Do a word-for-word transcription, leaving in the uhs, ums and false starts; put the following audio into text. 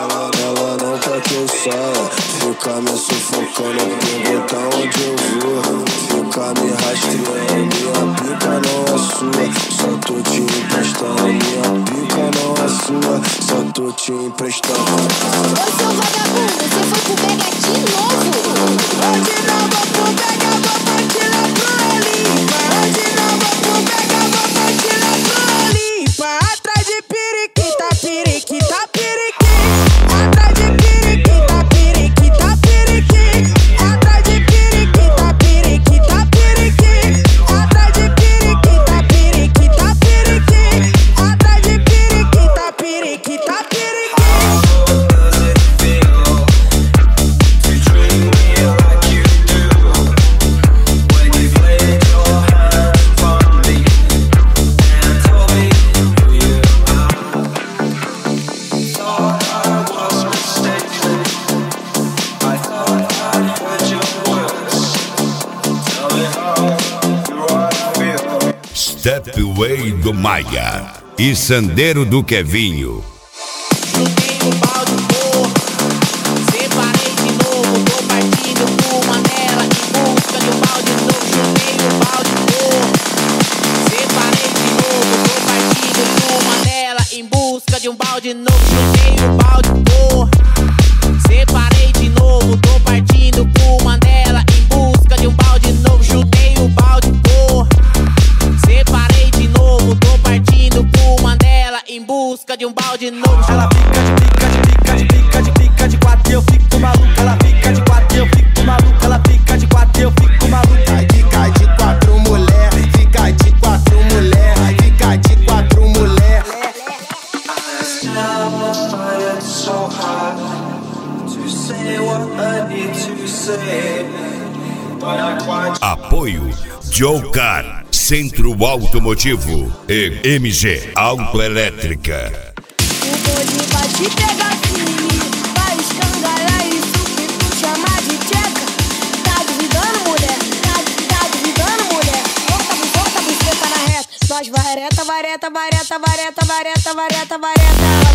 Ela, ela não quer que eu saia, fica me sufocando, pergunta onde eu vou. Fica me rastreando, minha pica não é sua, só tô te emprestando. Minha pica não é sua, só tô te emprestando. Ô seu vagabundo, você foi pro Mega de novo? Hoje não vou pro Mega, vou partilhar pro Olimpa. Hoje não vou pro Mega, vou partilhar pro Olimpa. Atrás de periquita, periquita, periquita. Atrás de periquita, periquita, periquita. Atrás de periquita, periquita, periquita. Atrás de periquita, periquita, periquita. Atrás de periquita, periquita, periquita. Stepway do Maia e Sandeiro do Kevinho. Chutei o balde, porra. Separei de novo, tô partindo por Manela em busca de um balde novo. Chutei o balde, porra. Separei de novo, tô partindo por Manela em busca de um balde novo. Chutei o balde, porra. Separei de novo, tô partindo por Mandela em busca de um balde novo. Chutei o balde, porra. Separei de novo, tô partindo por Mandela em busca de um balde novo. Ela fica de pica, de pica, de pica, de pica de quatro e eu fico maluco. Ela fica de quatro e eu fico maluco. Ela fica de quatro e eu fico maluco. Fica de quatro mulher, fica de quatro mulher, fica de quatro mulher. Apoio Joe Car, Centro Automotivo e M G Autoelétrica. O bonde vai te pegar firme, vai escangalhar isso que tu chama de tcheca. Tá duvidando, mulher? Tá, tá duvidando, mulher? Volta, volta, você tá na reta. Nós vareta, vareta, vareta, vareta, vareta, vareta, vareta.